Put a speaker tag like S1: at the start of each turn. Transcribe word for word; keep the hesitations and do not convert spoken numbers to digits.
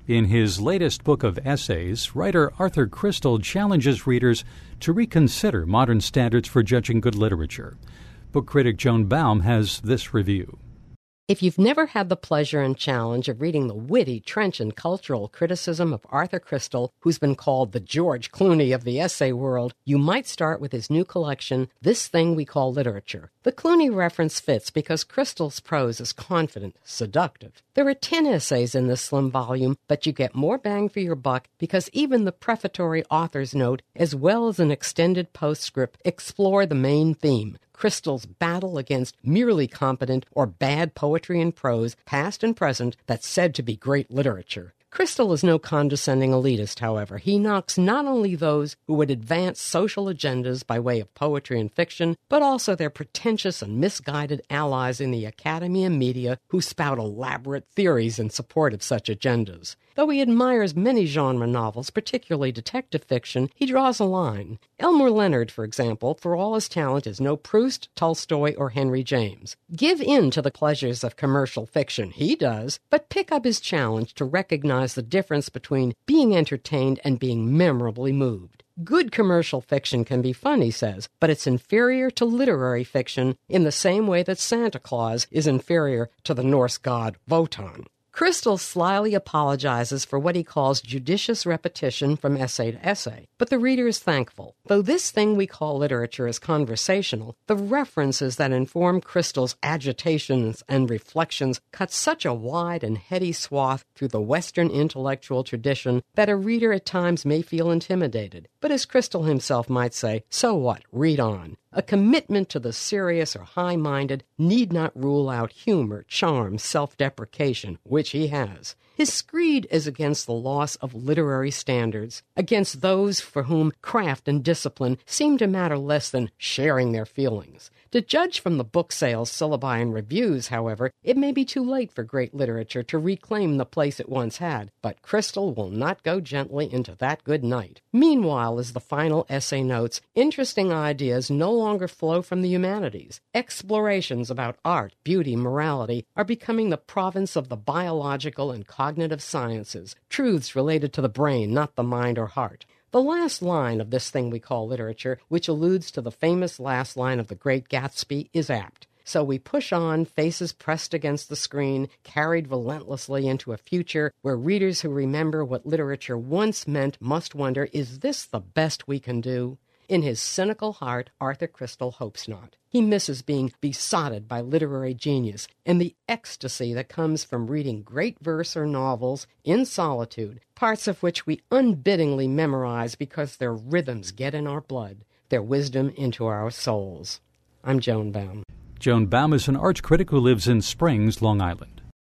S1: In his latest book of essays, writer Arthur Crystal challenges readers to reconsider modern standards for judging good literature. Book critic Joan Baum has this review.
S2: If you've never had the pleasure and challenge of reading the witty, trenchant cultural criticism of Arthur Crystal, who's been called the George Clooney of the essay world, you might start with his new collection, This Thing We Call Literature. The Clooney reference fits because Crystal's prose is confident, seductive. There are ten essays in this slim volume, but you get more bang for your buck because even the prefatory author's note, as well as an extended postscript, explore the main theme, Crystal's battle against merely competent or bad poetry and prose, past and present, that's said to be great literature. Crystal is no condescending elitist, however. He knocks not only those who would advance social agendas by way of poetry and fiction, but also their pretentious and misguided allies in the academy and media who spout elaborate theories in support of such agendas. Though he admires many genre novels, particularly detective fiction, he draws a line. Elmore Leonard, for example, for all his talent, is no Proust, Tolstoy, or Henry James. Give in to the pleasures of commercial fiction. He does, but pick up his challenge to recognize the difference between being entertained and being memorably moved. Good commercial fiction can be fun, he says, but it's inferior to literary fiction in the same way that Santa Claus is inferior to the Norse god Wotan. Crystal slyly apologizes for what he calls judicious repetition from essay to essay, but the reader is thankful. Though this thing we call literature is conversational, the references that inform Crystal's agitations and reflections cut such a wide and heady swath through the Western intellectual tradition that a reader at times may feel intimidated. But as Crystal himself might say, so what? Read on. A commitment to the serious or high-minded need not rule out humor, charm, self-deprecation, which he has. His screed is against the loss of literary standards, against those for whom craft and discipline seem to matter less than sharing their feelings. To judge from the book sales, syllabi, and reviews, however, it may be too late for great literature to reclaim the place it once had, but Crystal will not go gently into that good night. Meanwhile, as the final essay notes, interesting ideas no longer flow from the humanities. Explorations about art, beauty, morality are becoming the province of the biological and cognitive sciences, truths related to the brain, not the mind or heart. The last line of This Thing We Call Literature, which alludes to the famous last line of The Great Gatsby, is apt. So we push on, faces pressed against the screen, carried relentlessly into a future where readers who remember what literature once meant must wonder, is this the best we can do? In his cynical heart, Arthur Crystal hopes not. He misses being besotted by literary genius and the ecstasy that comes from reading great verse or novels in solitude, parts of which we unbidingly memorize because their rhythms get in our blood, their wisdom into our souls. I'm Joan Baum.
S1: Joan Baum is an arts critic who lives in Springs, Long Island.